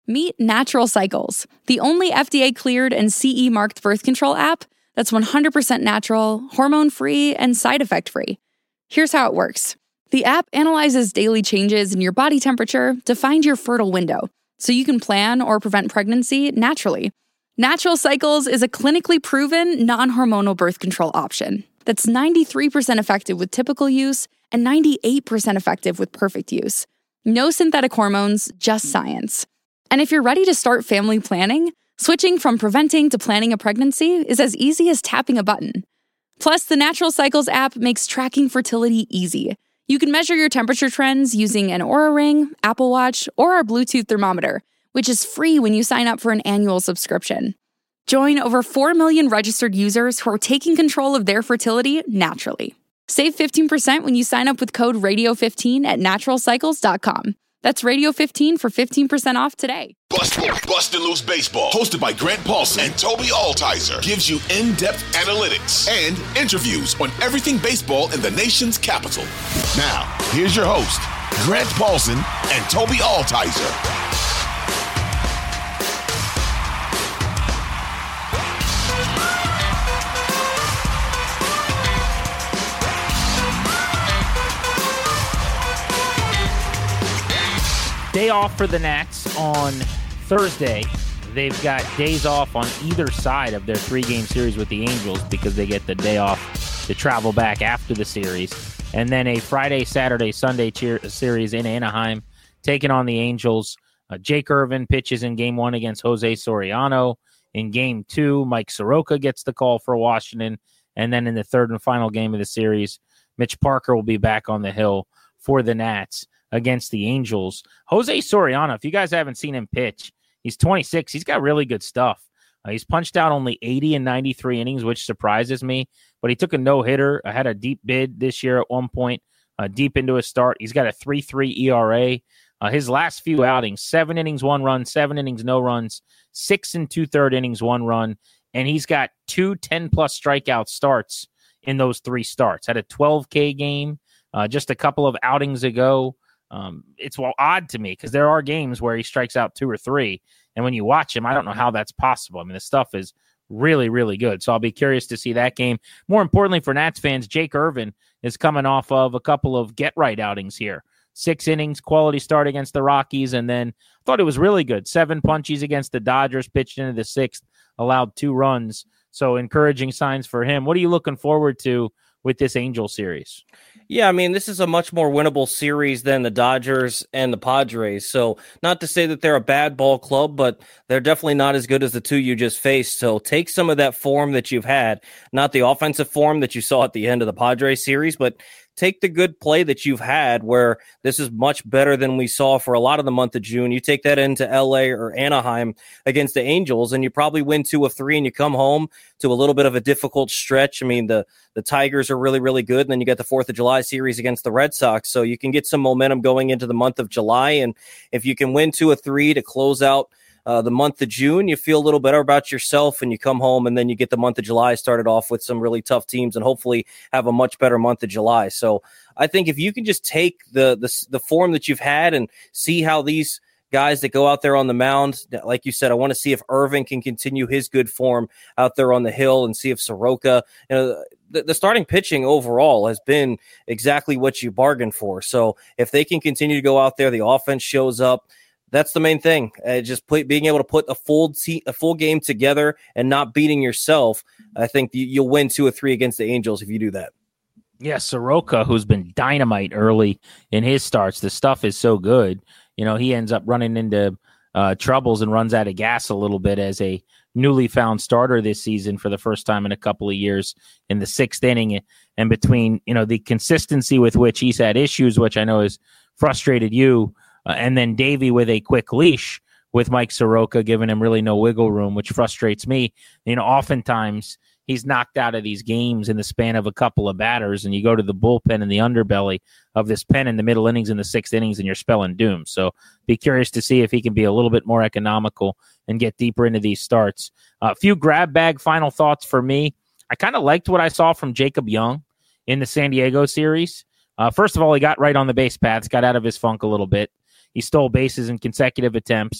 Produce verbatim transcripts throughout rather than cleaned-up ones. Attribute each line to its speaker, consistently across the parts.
Speaker 1: Meet Natural Cycles, the only F D A-cleared and C E-marked birth control app that's one hundred percent natural, hormone-free, and side effect-free. Here's how it works. The app analyzes daily changes in your body temperature to find your fertile window, so you can plan or prevent pregnancy naturally. Natural Cycles is a clinically proven, non-hormonal birth control option that's ninety-three percent effective with typical use and ninety-eight percent effective with perfect use. No synthetic hormones, just science. And if you're ready to start family planning, switching from preventing to planning a pregnancy is as easy as tapping a button. Plus, the Natural Cycles app makes tracking fertility easy. You can measure your temperature trends using an Oura Ring, Apple Watch, or our Bluetooth thermometer, which is free when you sign up for an annual subscription. Join over four million registered users who are taking control of their fertility naturally. Save fifteen percent when you sign up with code radio fifteen at natural cycles dot com. That's radio fifteen for fifteen percent off today.
Speaker 2: Bust, Bustin' Loose Baseball, hosted by Grant Paulson and Toby Altizer, gives you in-depth analytics and interviews on everything baseball in the nation's capital. Now, here's your host, Grant Paulson and Toby Altizer.
Speaker 3: Day off for the Nats on Thursday. They've got days off on either side of their three-game series with the Angels because they get the day off to travel back after the series. And then a Friday, Saturday, Sunday cheer- series in Anaheim, taking on the Angels. Uh, Jake Irvin pitches in game one against Jose Soriano. In game two, Mike Soroka gets the call for Washington. And then in the third and final game of the series, Mitch Parker will be back on the hill for the Nats against the Angels. Jose Soriano, if you guys haven't seen him pitch, he's twenty-six. He's got really good stuff. Uh, he's punched out only eighty and ninety-three innings, which surprises me. But he took a no-hitter. I had a deep bid this year at one point, uh, deep into his start. He's got a three three E R A. Uh, his last few outings, seven innings, one run, seven innings, no runs, six and two-third innings, one run. And he's got two ten-plus strikeout starts in those three starts. Had a twelve K game uh, just a couple of outings ago. Um, it's well odd to me because there are games where he strikes out two or three. And when you watch him, I don't know how that's possible. I mean, the stuff is really, really good. So I'll be curious to see that game. More importantly for Nats fans, Jake Irvin is coming off of a couple of get-right outings here. Six innings, quality start against the Rockies, and then thought it was really good. Seven punchies against the Dodgers, pitched into the sixth, allowed two runs. So encouraging signs for him. What are you looking forward to with this Angel series?
Speaker 4: Yeah, I mean, this is a much more winnable series than the Dodgers and the Padres. So not to say that they're a bad ball club, but they're definitely not as good as the two you just faced. So take some of that form that you've had, not the offensive form that you saw at the end of the Padres series, but take the good play that you've had where this is much better than we saw for a lot of the month of June. You take that into L A or Anaheim against the Angels, and you probably win two of three, and you come home to a little bit of a difficult stretch. I mean, the, the Tigers are really, really good, and then you got the fourth of July series against the Red Sox, so you can get some momentum going into the month of July, and if you can win two of three to close out Uh, the month of June, you feel a little better about yourself, and you come home, and then you get the month of July started off with some really tough teams and hopefully have a much better month of July. So I think if you can just take the the, the form that you've had and see how these guys that go out there on the mound, like you said, I want to see if Irvin can continue his good form out there on the hill and see if Soroka, you know, the, the starting pitching overall has been exactly what you bargained for. So if they can continue to go out there, the offense shows up. That's the main thing. Uh, just play, being able to put a full te- a full game together and not beating yourself. I think you, you'll win two or three against the Angels if you do that.
Speaker 3: Yeah, Soroka, who's been dynamite early in his starts. The stuff is so good. You know, he ends up running into uh, troubles and runs out of gas a little bit as a newly found starter this season for the first time in a couple of years in the sixth inning. And between, you know, the consistency with which he's had issues, which I know has frustrated you, Uh, and then Davey with a quick leash with Mike Soroka, giving him really no wiggle room, which frustrates me. You know, oftentimes he's knocked out of these games in the span of a couple of batters, and you go to the bullpen in the underbelly of this pen in the middle innings in the sixth innings, and you're spelling doom. So be curious to see if he can be a little bit more economical and get deeper into these starts. A uh, few grab bag final thoughts for me. I kind of liked what I saw from Jacob Young in the San Diego series. Uh, first of all, he got right on the base paths, got out of his funk a little bit. He stole bases in consecutive attempts,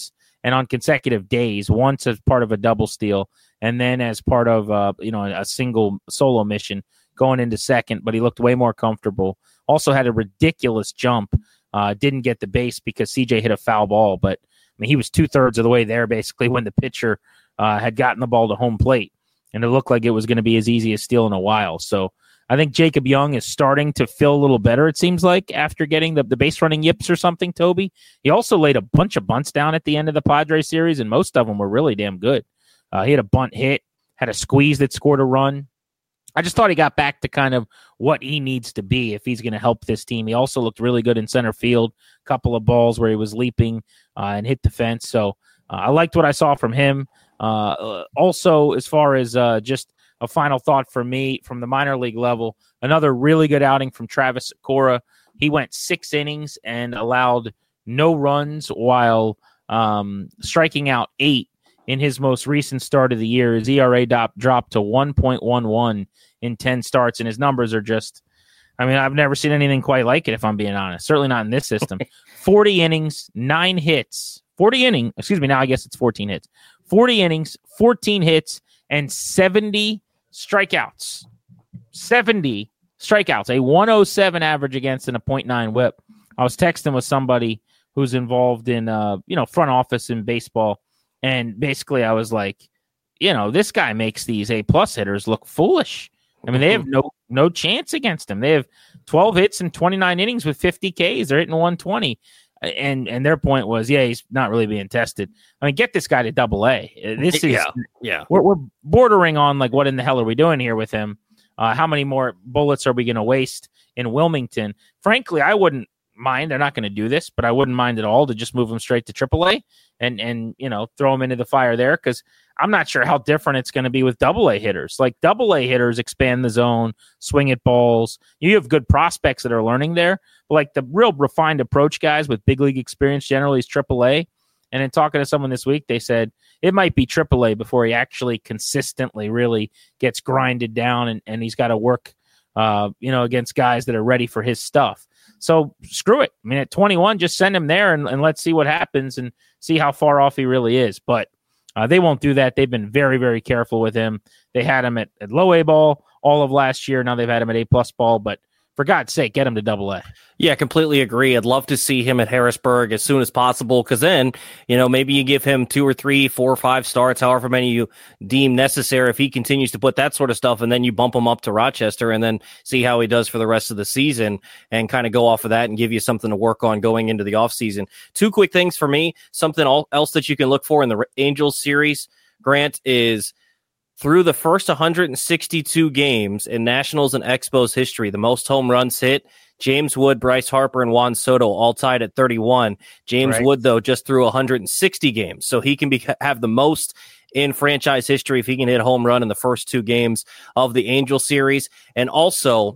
Speaker 3: and on consecutive days, once as part of a double steal, and then as part of uh, you know a single solo mission going into second. But he looked way more comfortable. Also had a ridiculous jump. Uh, didn't get the base because C J hit a foul ball, but I mean he was two thirds of the way there basically when the pitcher uh, had gotten the ball to home plate, and it looked like it was going to be as easy as steal in a while. So I think Jacob Young is starting to feel a little better, it seems like, after getting the, the base running yips or something, Toby. He also laid a bunch of bunts down at the end of the Padres series, and most of them were really damn good. Uh, he had a bunt hit, had a squeeze that scored a run. I just thought he got back to kind of what he needs to be if he's going to help this team. He also looked really good in center field, a couple of balls where he was leaping uh, and hit the fence. So uh, I liked what I saw from him. Uh, also, as far as uh, just a final thought for me from the minor league level, another really good outing from Travis Sakura. He went six innings and allowed no runs while um, striking out eight in his most recent start of the year. His E R A drop, dropped to one point one one in ten starts, and his numbers are just, I mean, I've never seen anything quite like it, if I'm being honest. Certainly not in this system. forty innings, nine hits, forty innings, excuse me, now I guess it's fourteen hits. forty innings, fourteen hits, and seventy strikeouts. seventy strikeouts, a one oh seven average against and a point nine whip. I was texting with somebody who's involved in, uh, you know, front office in baseball, and basically I was like, you know, this guy makes these A-plus hitters look foolish. I mean, they have no no chance against him. They have twelve hits and twenty-nine innings with fifty Ks. They're hitting one twenty. And and their point was, yeah, he's not really being tested. I mean, get this guy to double A. This is,
Speaker 4: yeah, yeah.
Speaker 3: We're, we're bordering on, like, what in the hell are we doing here with him? Uh, how many more bullets are we going to waste in Wilmington? Frankly, I wouldn't mind. They're not going to do this, but I wouldn't mind at all to just move him straight to triple A and, and you know, throw him into the fire there, because I'm not sure how different it's going to be with double A hitters. Like, double A hitters expand the zone, swing at balls. You have good prospects that are learning there, but like the real refined approach guys with big league experience generally is triple A. And in talking to someone this week, they said it might be triple A before he actually consistently really gets grinded down, and, and he's got to work, uh, you know, against guys that are ready for his stuff. So screw it. I mean, at twenty-one, just send him there and, and let's see what happens and see how far off he really is. But uh, they won't do that. They've been very, very careful with him. They had him at, at low A ball all of last year. Now they've had him at A plus ball, but for God's sake, get him to double A.
Speaker 4: Yeah, completely agree. I'd love to see him at Harrisburg as soon as possible, because then, you know, maybe you give him two or three, four or five starts, however many you deem necessary. If he continues to put that sort of stuff, and then you bump him up to Rochester and then see how he does for the rest of the season and kind of go off of that and give you something to work on going into the offseason. Two quick things for me. Something else that you can look for in the Angels series, Grant, is through the first one hundred sixty-two games in Nationals and Expos history, the most home runs hit, James Wood, Bryce Harper, and Juan Soto all tied at thirty-one. James right. Wood, though, just threw one hundred sixty games, so he can be, have the most in franchise history if he can hit a home run in the first two games of the Angel series. And also,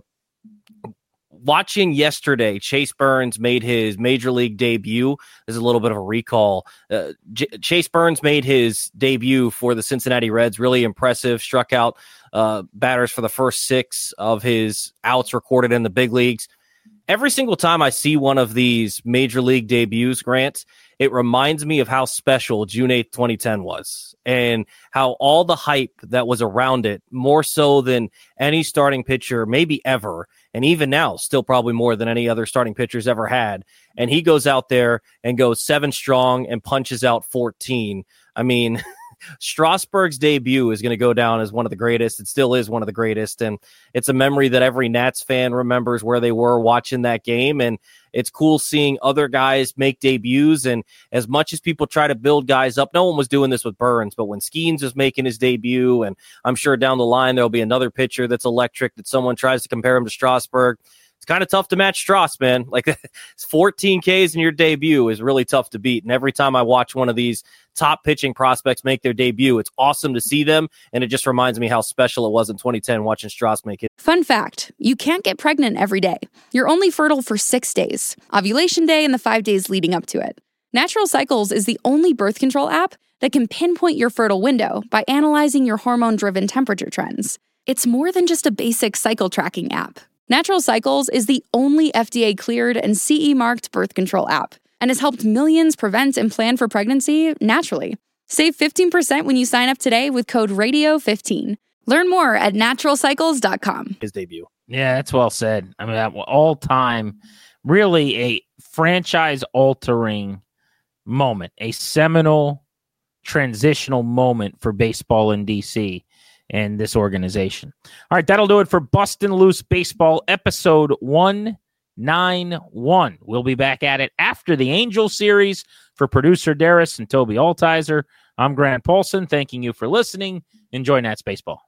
Speaker 4: watching yesterday, Chase Burns made his major league debut. There's a little bit of a recall. Uh, J- Chase Burns made his debut for the Cincinnati Reds. Really impressive. Struck out uh, batters for the first six of his outs recorded in the big leagues. Every single time I see one of these major league debuts, Grant, it reminds me of how special June eighth, twenty ten was, and how all the hype that was around it, more so than any starting pitcher, maybe ever, and even now, still probably more than any other starting pitcher's ever had. And he goes out there and goes seven strong and punches out fourteen. I mean, Strasburg's debut is going to go down as one of the greatest. It still is one of the greatest, and it's a memory that every Nats fan remembers where they were watching that game. And it's cool seeing other guys make debuts, and as much as people try to build guys up, no one was doing this with Burns, but when Skeens was making his debut, and I'm sure down the line there'll be another pitcher that's electric that someone tries to compare him to Strasburg. It's kind of tough to match Strauss, man. Like, fourteen Ks in your debut is really tough to beat. And every time I watch one of these top pitching prospects make their debut, it's awesome to see them. And it just reminds me how special it was in twenty ten watching Strauss make it.
Speaker 1: Fun fact, you can't get pregnant every day. You're only fertile for six days, ovulation day and the five days leading up to it. Natural Cycles is the only birth control app that can pinpoint your fertile window by analyzing your hormone-driven temperature trends. It's more than just a basic cycle tracking app. Natural Cycles is the only F D A-cleared and C E-marked birth control app, and has helped millions prevent and plan for pregnancy naturally. Save fifteen percent when you sign up today with code radio fifteen. Learn more at natural cycles dot com.
Speaker 5: His debut.
Speaker 3: Yeah, that's well said. I mean, all time, really a franchise-altering moment, a seminal, transitional moment for baseball in D C and this organization. All right, that'll do it for Bustin' Loose Baseball, episode one ninety-one. We'll be back at it after the Angels series. For producer Darius and Toby Altizer, I'm Grant Paulson, thanking you for listening. Enjoy Nats baseball.